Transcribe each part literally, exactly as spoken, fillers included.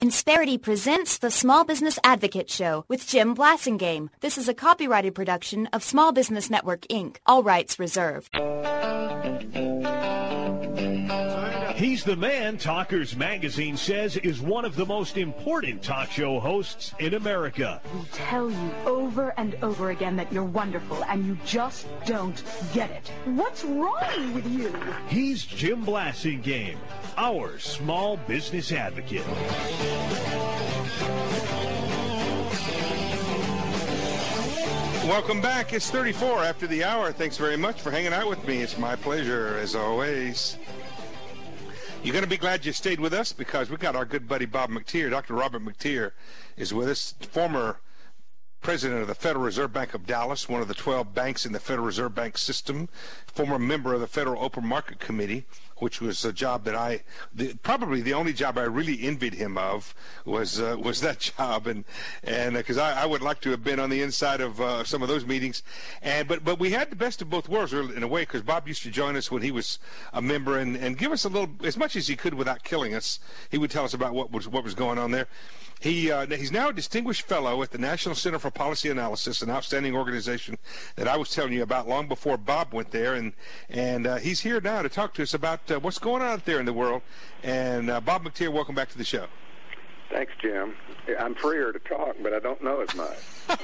Insperity presents the Small Business Advocate Show with Jim Blasingame. This is a copyrighted production of Small Business Network, Incorporated. All rights reserved. He's the man Talkers Magazine says is one of the most important talk show hosts in America. We tell you over and over again that you're wonderful, and you just don't get it. What's wrong with you? He's Jim Blasingame, our small business advocate. Welcome back. It's thirty-four after the hour. Thanks very much for hanging out with me. It's my pleasure, as always. You're going to be glad you stayed with us because we got our good buddy Bob McTeer. Doctor Robert McTeer is with us, former president of the Federal Reserve Bank of Dallas, one of the twelve banks in the Federal Reserve Bank system, former member of the Federal Open Market Committee, which was a job that I, the, probably the only job I really envied him of was uh, was that job, and and because uh, I, I would like to have been on the inside of uh, some of those meetings, and but but we had the best of both worlds in a way because Bob used to join us when he was a member and, and give us a little, as much as he could without killing us. He would tell us about what was what was going on there. He uh, he's now a distinguished fellow at the National Center for Policy Analysis, an outstanding organization that I was telling you about long before Bob went there, and and uh, he's here now to talk to us about uh, what's going on out there in the world. And uh, Bob McTeer, welcome back to the show. Thanks, Jim. I'm freer to talk, but I don't know as much.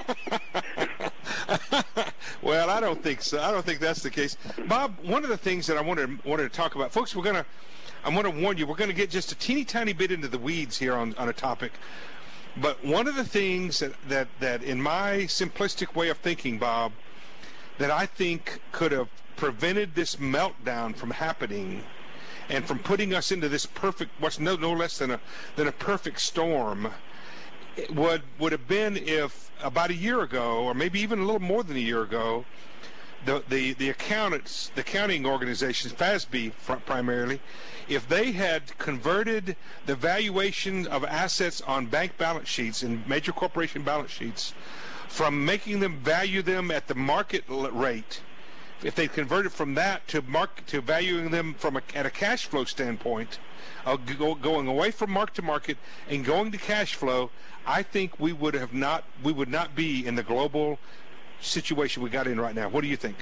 Well, I don't think so. I don't think that's the case. Bob, one of the things that I wanted wanted to talk about, folks, we're gonna. I'm going to warn you, we're going to get just a teeny tiny bit into the weeds here on, on a topic. But one of the things that, that, that in my simplistic way of thinking, Bob, that I think could have prevented this meltdown from happening and from putting us into this perfect, what's no, no less than a, than a perfect storm, would, would have been if about a year ago, or maybe even a little more than a year ago, The, the, the accountants, the accounting organizations, F A S B primarily, if they had converted the valuation of assets on bank balance sheets and major corporation balance sheets from making them value them at the market rate, if they converted from that to mark to valuing them from a, at a cash flow standpoint, uh, go, going away from mark to market and going to cash flow, I think we would have not we would not be in the global situation we got in right now. What do you think?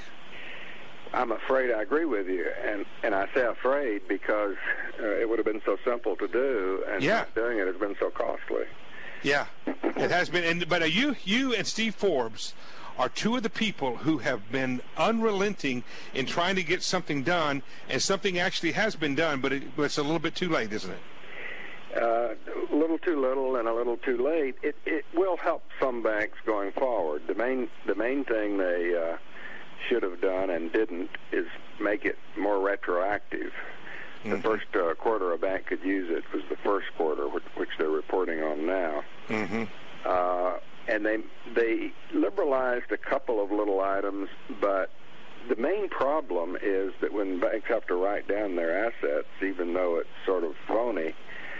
I'm afraid I agree with you, and and I say afraid because uh, it would have been so simple to do, and yeah. not doing it has been so costly. Yeah, it has been. And but uh, you you and Steve Forbes are two of the people who have been unrelenting in trying to get something done, and something actually has been done, but, it, but it's a little bit too late, isn't it? Uh, a little too little and a little too late. It it will help some banks going forward. The main the main thing they uh, should have done and didn't is make it more retroactive. Mm-hmm. The first uh, quarter a bank could use it was the first quarter, which, which they're reporting on now. Mm-hmm. Uh, and they they liberalized a couple of little items, but the main problem is that when banks have to write down their assets, even though it's sort of phony,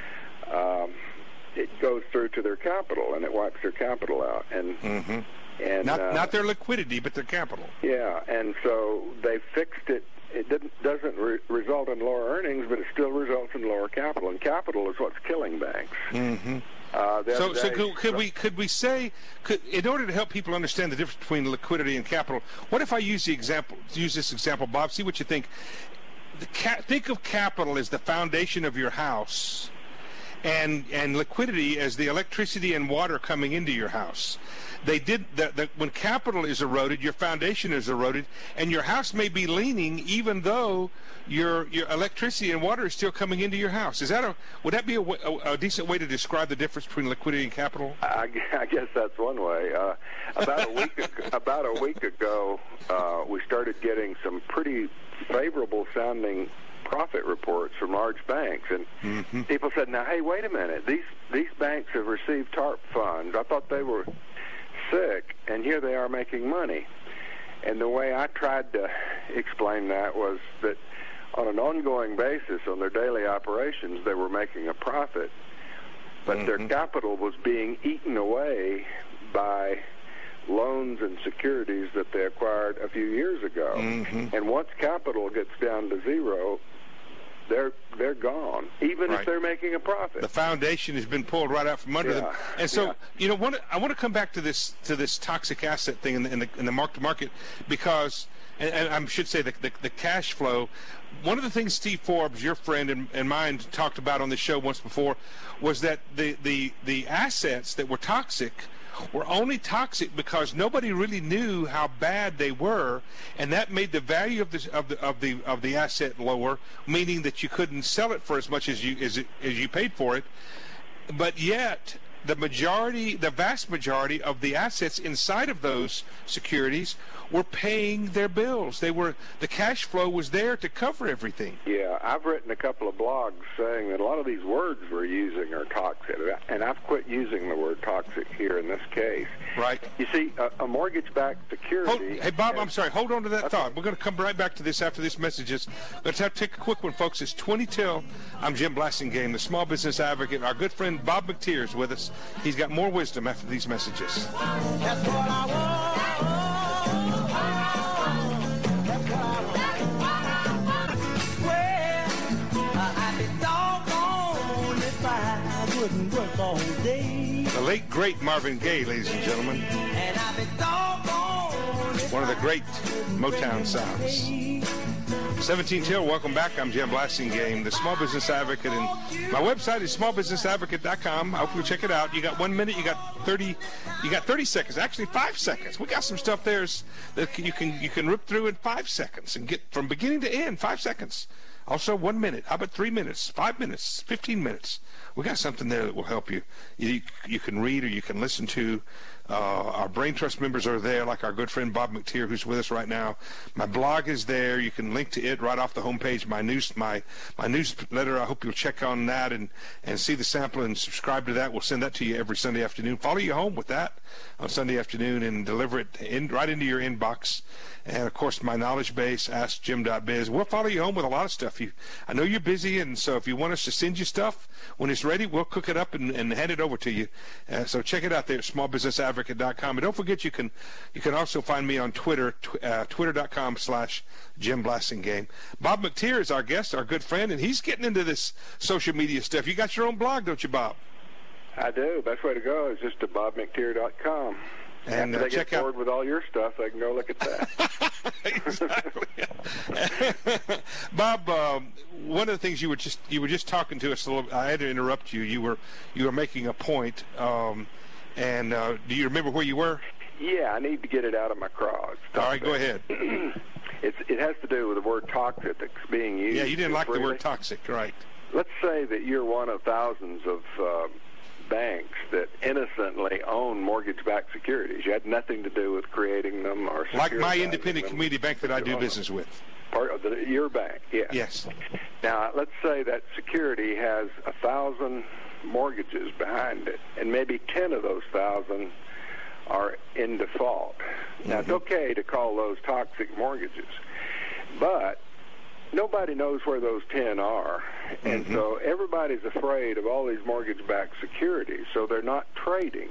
Um, it goes through to their capital, and it wipes their capital out. And mm-hmm. and not uh, not their liquidity, but their capital. Yeah, and so they fixed it. It didn't, doesn't re- result in lower earnings, but it still results in lower capital. And capital is what's killing banks. Mm-hmm. Uh, so, day, so could, could we could we say, could, in order to help people understand the difference between liquidity and capital, what if I use the example, use this example, Bob? See what you think. The ca- think of capital as the foundation of your house, and and liquidity as the electricity and water coming into your house. They did that the, when capital is eroded, your foundation is eroded, and your house may be leaning even though your your electricity and water is still coming into your house. Is that a would that be a, a, a decent way to describe the difference between liquidity and capital? I, I guess that's one way. Uh, about a week ago, about a week ago, uh, we started getting some pretty favorable sounding profit reports from large banks, and mm-hmm. people said, now, hey, wait a minute, these these banks have received TARP funds. I thought they were sick, and here they are making money. And the way I tried to explain that was that on an ongoing basis, on their daily operations, they were making a profit, but mm-hmm. their capital was being eaten away by loans and securities that they acquired a few years ago. Mm-hmm. And once capital gets down to zero, they're they're gone, even Right. if they're making a profit. The foundation has been pulled right out from under Yeah, them. And so, yeah. you know, one, I want to come back to this to this toxic asset thing in the in the, in the mark-to-market because, and, and I should say the, the the cash flow. One of the things Steve Forbes, your friend and, and mine, talked about on this show once before was that the, the, the assets that were toxic were only toxic because nobody really knew how bad they were, and that made the value of the of the of the of the asset lower, meaning that you couldn't sell it for as much as you as it, as you paid for it. But yet, the majority, the vast majority of the assets inside of those securities were paying their bills. They were the cash flow was there to cover everything. Yeah, I've written a couple of blogs saying that a lot of these words we're using are toxic, and I've quit using the word toxic here in this case. Right. You see, a, a mortgage-backed security... Hold, hey, Bob, has, I'm sorry. Hold on to that Okay. thought. We're going to come right back to this after this messages. Let's have to take a quick one, folks. It's twenty till. I'm Jim Blasingame, the small business advocate. Our good friend Bob McTeer is with us. He's got more wisdom after these messages. That's what I want. That's what I want. Well, I'd be doggone if I wouldn't work all day. The late, great Marvin Gaye, ladies and gentlemen. And I'd be doggone if One of the I great wouldn't Motown work sounds. all day. seventeen till, welcome back. I'm Jim Blasingame, the small business advocate, and my website is small business advocate dot com. I hope you'll check it out. You got one minute, you got thirty, you got thirty seconds, actually five seconds. We got some stuff there that you can you can rip through in five seconds and get from beginning to end, five seconds. Also, one minute. How about three minutes, five minutes, fifteen minutes? We got something there that will help you. You, you can read or you can listen to. Uh, our Brain Trust members are there, like our good friend Bob McTeer, who's with us right now. My blog is there. You can link to it right off the homepage. My news, my my newsletter. I hope you'll check on that and and see the sample and subscribe to that. We'll send that to you every Sunday afternoon. Follow you home with that on Sunday afternoon and deliver it in right into your inbox. And of course, my knowledge base, ask jim dot biz. We'll follow you home with a lot of stuff. You, I know you're busy, and so if you want us to send you stuff when it's ready, we'll cook it up and, and hand it over to you. Uh, so check it out there at small business advocate dot com. And don't forget, you can you can also find me on Twitter, tw- uh, twitter dot com slash Jim Blasingame. Bob McTeer is our guest, our good friend, and he's getting into this social media stuff. You got your own blog, don't you, Bob? I do. Best way to go is just to bob mcteer dot com. And After uh, they check get out bored with all your stuff, they can go look at that. exactly. Bob, um, one of the things you were just you were just talking to us a little. I had to interrupt you. You were you were making a point, um, and uh, do you remember where you were? Yeah, I need to get it out of my craw. All right, go ahead. it's, it has to do with the word toxic that's being used. Yeah, you didn't like the freely. word toxic, right? Let's say that you're one of thousands of uh, banks that innocently own mortgage-backed securities. You had nothing to do with creating them or Like my securitizing independent them. community bank that I do You own business with. them. Part of the, your bank, yes. Yes. Now, let's say that security has a thousand mortgages behind it, and maybe ten of those thousand are in default. Now, it's okay to call those toxic mortgages, but nobody knows where those ten are, and Mm-hmm. so everybody's afraid of all these mortgage-backed securities, so they're not trading.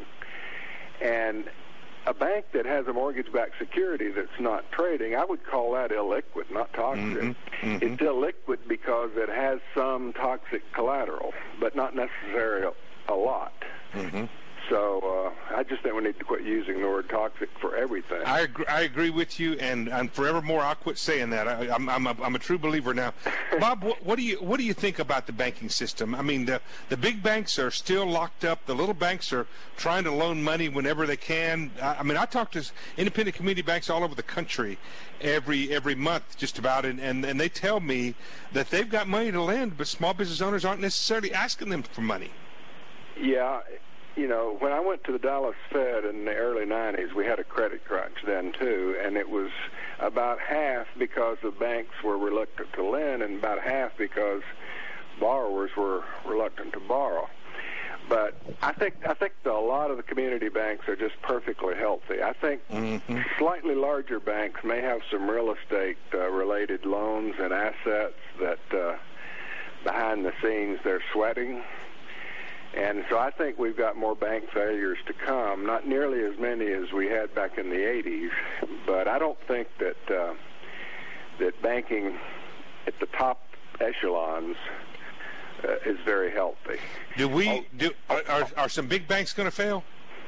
And a bank that has a mortgage-backed security that's not trading, I would call that illiquid, not toxic. Mm-hmm. Mm-hmm. It's illiquid because it has some toxic collateral, but not necessarily a lot. Mm-hmm. So uh, I just think we need to quit using the word toxic for everything. I agree, I agree with you, and, and forevermore I'll quit saying that. I, I'm, I'm, a, I'm a true believer now. Bob, what, what do you what do you think about the banking system? I mean, the the big banks are still locked up. The little banks are trying to loan money whenever they can. I, I mean, I talk to independent community banks all over the country every every month, just about, and, and and they tell me that they've got money to lend, but small business owners aren't necessarily asking them for money. Yeah. You know, when I went to the Dallas Fed in the early nineties, we had a credit crunch then, too, and it was about half because the banks were reluctant to lend and about half because borrowers were reluctant to borrow. But I think I think that a lot of the community banks are just perfectly healthy. I think Mm-hmm. slightly larger banks may have some real estate-related uh, loans and assets that uh, behind the scenes they're sweating. And so I think we've got more bank failures to come, not nearly as many as we had back in the eighties, but I don't think that uh, that banking at the top echelons uh, is very healthy. Do we Oh, do? Are, are, are some big banks going to fail?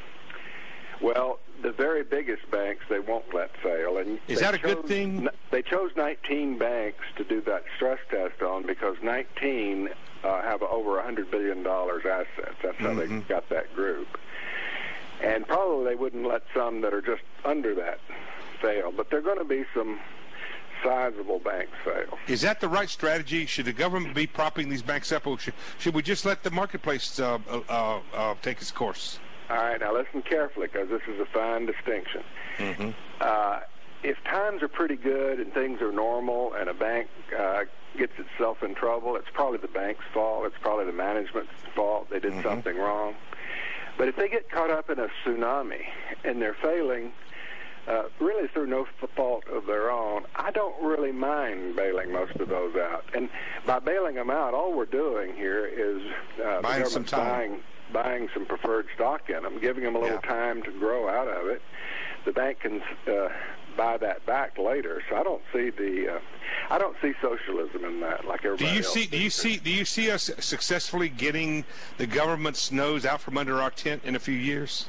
Well, the very biggest banks they won't let fail. And Is they that a good chose- thing? They chose nineteen banks to do that stress test on because nineteen uh, have over one hundred billion dollars assets. That's how Mm-hmm. they got that group. And probably they wouldn't let some that are just under that fail. But there are going to be some sizable banks fail. Is that the right strategy? Should the government be propping these banks up, or should, should we just let the marketplace uh, uh, uh, take its course? All right, now listen carefully because this is a fine distinction. Mm-hmm. Uh, if times are pretty good and things are normal and a bank uh, gets itself in trouble, it's probably the bank's fault. It's probably the management's fault. They did Mhm. something wrong. But if they get caught up in a tsunami and they're failing, uh, really through no f- fault of their own, I don't really mind bailing most of those out. And by bailing them out, all we're doing here is uh, Buying the some government's time. buying buying some preferred stock in them, giving them a little Yeah. time to grow out of it. The bank can uh, buy that back later. So I don't see the uh, I don't see socialism in that like Do everybody you else see? Do you thinks. see? Do you see us successfully getting the government's nose out from under our tent in a few years?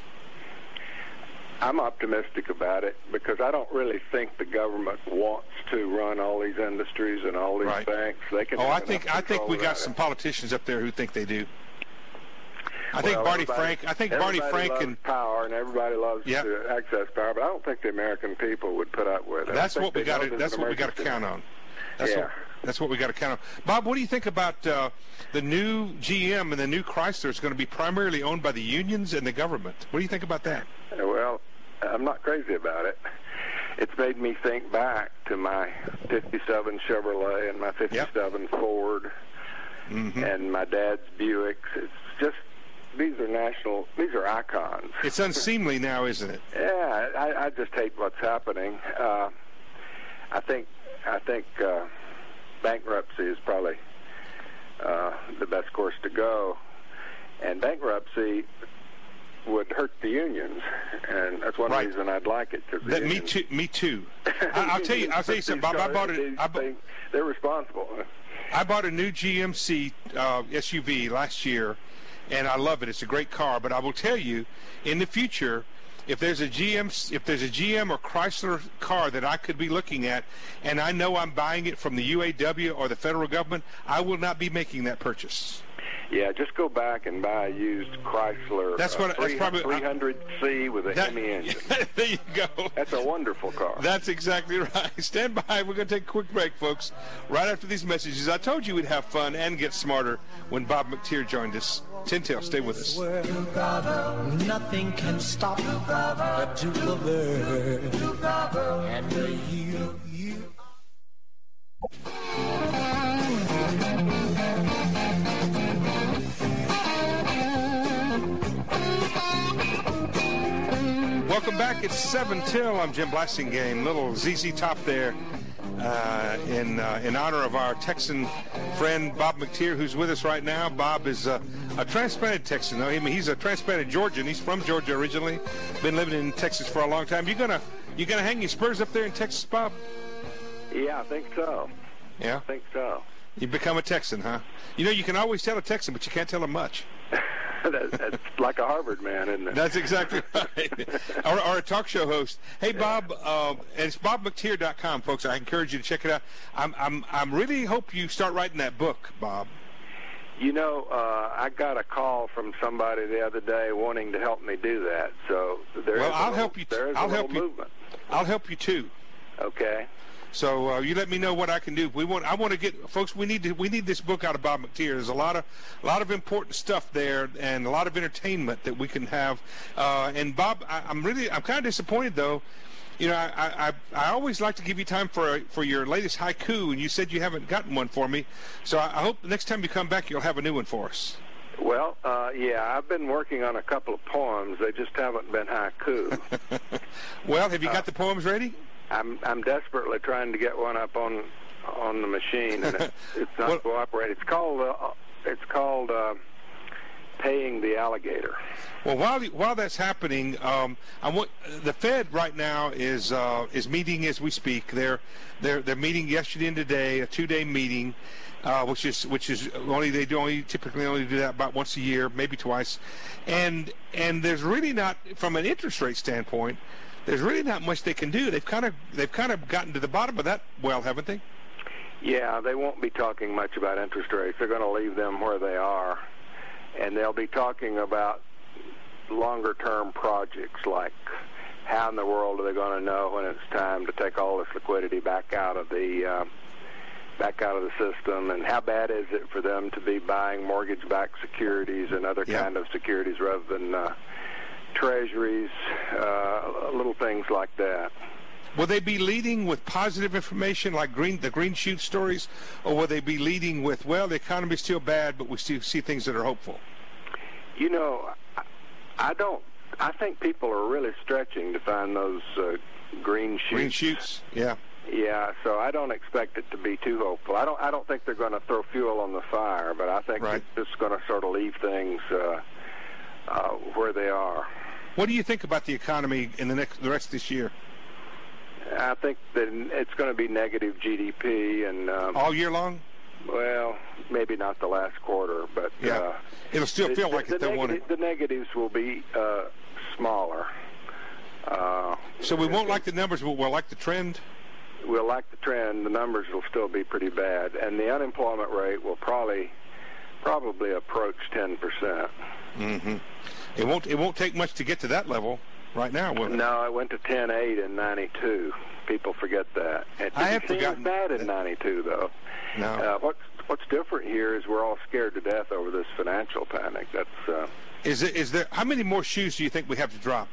I'm optimistic about it because I don't really think the government wants to run all these industries and all these Right. banks. They can. Oh, have I enough think I think control we got without some it. politicians up there who think they do. I think Well, Barney everybody- Frank. I think Barney everybody Frank loves and power, and everybody loves Yep. to access power. But I don't think the American people would put up with it. I that's think what we they know got to. there's That's an what we got to emergency. count on. That's Yeah. what, that's what we got to count on. Bob, what do you think about uh, the new G M and the new Chrysler? Is going to be primarily owned by the unions and the government. What do you think about that? Well, I'm not crazy about it. It's made me think back to my fifty-seven Chevrolet and my fifty-seven Ford Mm-hmm. and my dad's Buicks. It's just, these are national, these are icons. It's unseemly now, isn't it? Yeah, I, I just hate what's happening. Uh, I think, I think uh, bankruptcy is probably uh, the best course to go. And bankruptcy would hurt the unions, and that's one Right. reason I'd like it. Cause the That, me unions- too. Me too. I, I'll tell you. I'll tell you something, Bob. I bought it. I, bu- They, they're responsible. I bought a new G M C uh, S U V last year, and I love it. It's a great car. But I will tell you, in the future, if there's a G M, if there's a G M or Chrysler car that I could be looking at, and I know I'm buying it from the U A W or the federal government, I will not be making that purchase. Yeah, just go back and buy a used Chrysler. That's what- uh, that's probably- three hundred C with a That- Hemi engine. there you go. That's a wonderful car. That's exactly right. Stand by. We're going to take a quick break, folks. Right after these messages, I told you we'd have fun and get smarter when Bob McTeer joined us. Tintail, stay with us. Nothing can stop the Duke of Earth. And you, you. Welcome back. It's seven till. I'm Jim Blasingame. Little Z Z Top there uh, in uh, in honor of our Texan friend Bob McTeer, who's with us right now. Bob is uh, a transplanted Texan. I mean, he's a transplanted Georgian. He's from Georgia originally. Been living in Texas for a long time. You gonna you gonna hang your spurs up there in Texas, Bob? Yeah, I think so. Yeah. I think so. You become a Texan, huh? You know, you can always tell a Texan, but you can't tell him much. that, that's like a Harvard man, isn't it? That's exactly right. or, or a talk show host. Hey, Bob, uh, and it's bob mcteer dot com, folks. I encourage you to check it out. I'm, I'm, I'm really hope you start writing that book, Bob. You know, uh, I got a call from somebody the other day wanting to help me do that. So there Well, is a I'll little, help you t- there is I'll a little help you. movement. I'll help you too. Okay. So uh, you let me know what I can do. We want, I want to get, folks. We need to, we need this book out of Bob McTeer. There's a lot of, a lot of important stuff there, and a lot of entertainment that we can have. Uh, and Bob, I, I'm really, I'm kind of disappointed though. You know, I, I, I always like to give you time for a, for your latest haiku, and you said you haven't gotten one for me. So I, I hope the next time you come back, you'll have a new one for us. Well, uh, yeah, I've been working on a couple of poems. They just haven't been haiku. Well, have you got Uh, the poems ready? I'm I'm desperately trying to get one up on on the machine, and it, it's not Well- cooperating. It's called uh, it's called uh, paying the alligator. Well, while while that's happening, um, I want, the Fed right now is uh, is meeting as we speak. They're they're they're meeting yesterday and today, a two-day meeting, uh, which is which is only they do only typically only do that about once a year, maybe twice, and and there's really not, from an interest rate standpoint, there's really not much they can do. They've kind of they've kind of gotten to the bottom of that well, haven't they? Yeah, they won't be talking much about interest rates. They're going to leave them where they are, and they'll be talking about longer-term projects, like how in the world are they going to know when it's time to take all this liquidity back out of the uh, back out of the system, and how bad is it for them to be buying mortgage-backed securities and other yeah. kind of securities rather than uh, treasuries, uh, little things like that. Will they be leading with positive information like green the green shoot stories, or will they be leading with, well, the economy's still bad, but we still see things that are hopeful? You know, I don't. I think people are really stretching to find those uh, green shoots. Green shoots, yeah. Yeah, so I don't expect it to be too hopeful. I don't. I don't think they're going to throw fuel on the fire, but I think right. it's just going to sort of leave things uh, uh, where they are. What do you think about the economy in the next the rest of this year? I think that it's going to be negative G D P, and um, all year long. Well, maybe not the last quarter, but yeah, uh, it'll still feel the, like the, it. the, They want negati- it. the negatives will be uh, smaller. Uh, so we won't like the numbers, but we'll like the trend. We'll like the trend. The numbers will still be pretty bad, and the unemployment rate will probably probably approach ten percent. Mm-hmm. It won't. It won't take much to get to that level right now, will it? No, it went to ten point eight in ninety-two. People forget that. It I have didn't seem forgotten bad in that. ninety-two, though. No. Uh, what's what's different here is we're all scared to death over this financial panic. That's. Uh, is it? Is there? How many more shoes do you think we have to drop?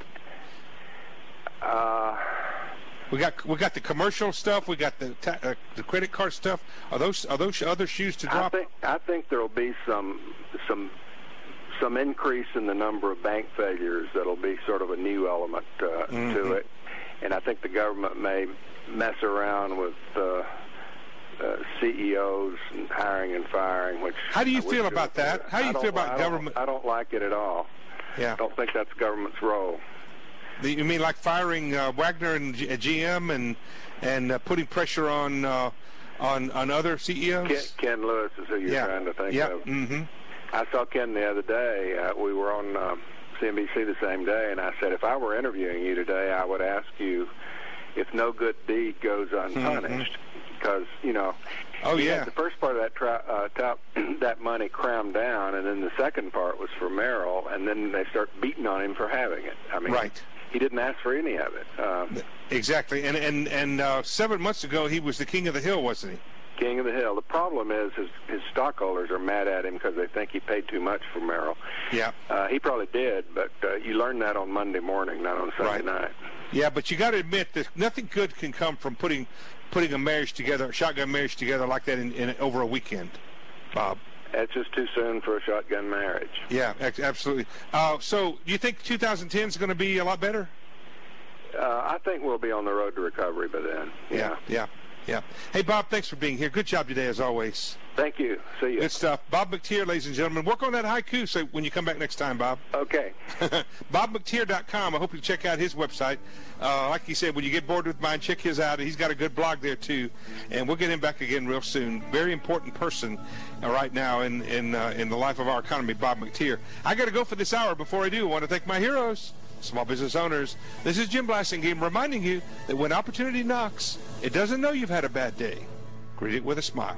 Uh, we got we got the commercial stuff. We got the ta- uh, the credit card stuff. Are those are those other shoes to drop? I think I think there'll be some some some increase in the number of bank failures. That'll be sort of a new element uh, mm-hmm. to it, and I think the government may mess around with uh, uh, C E Os and hiring and firing. Which how do you I feel about that? How do you feel about I government? Don't, I don't like it at all. Yeah, I don't think that's government's role. You mean like firing uh, Wagner and G- G M and and uh, putting pressure on uh, on on other C E Os? Ken, Ken Lewis is who you're yeah. trying to think yeah. of. Mm-hmm. I saw Ken the other day. Uh, we were on uh, C N B C the same day, and I said, if I were interviewing you today, I would ask you if no good deed goes unpunished, mm-hmm. because you know. Oh you yeah. had the first part of that tri- uh, top, that money crammed down, and then the second part was for Merrill, and then they start beating on him for having it. I mean, right. He didn't ask for any of it. Um, exactly, and and and uh, seven months ago he was the king of the hill, wasn't he? King of the hill. The problem is his his stockholders are mad at him because they think he paid too much for Merrill. Yeah. Uh, he probably did, but uh, you learn that on Monday morning, not on Sunday right. night. Yeah, but you got to admit that nothing good can come from putting putting a marriage together, a shotgun marriage together like that in, in over a weekend, Bob. That's just too soon for a shotgun marriage. Yeah, absolutely. Uh, so, do you think two thousand ten is going to be a lot better? Uh, I think we'll be on the road to recovery by then. Yeah, yeah, yeah, yeah. Hey, Bob, thanks for being here. Good job today, as always. Thank you. See you. Good stuff. Bob McTeer, ladies and gentlemen. Work on that haiku so when you come back next time, Bob. Okay. Bob McTeer dot com. I hope you check out his website. Uh, like he said, when you get bored with mine, check his out. He's got a good blog there, too. And we'll get him back again real soon. Very important person uh, right now in in, uh, in the life of our economy, Bob McTeer. I got to go for this hour. Before I do, I want to thank my heroes, small business owners. This is Jim Blasingame reminding you that when opportunity knocks, it doesn't know you've had a bad day. Greet it with a smile.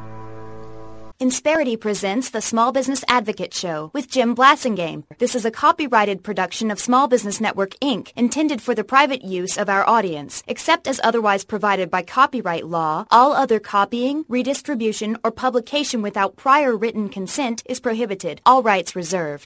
Insperity presents the Small Business Advocate Show with Jim Blasingame. This is a copyrighted production of Small Business Network, Incorporated, intended for the private use of our audience. Except as otherwise provided by copyright law, all other copying, redistribution, or publication without prior written consent is prohibited. All rights reserved.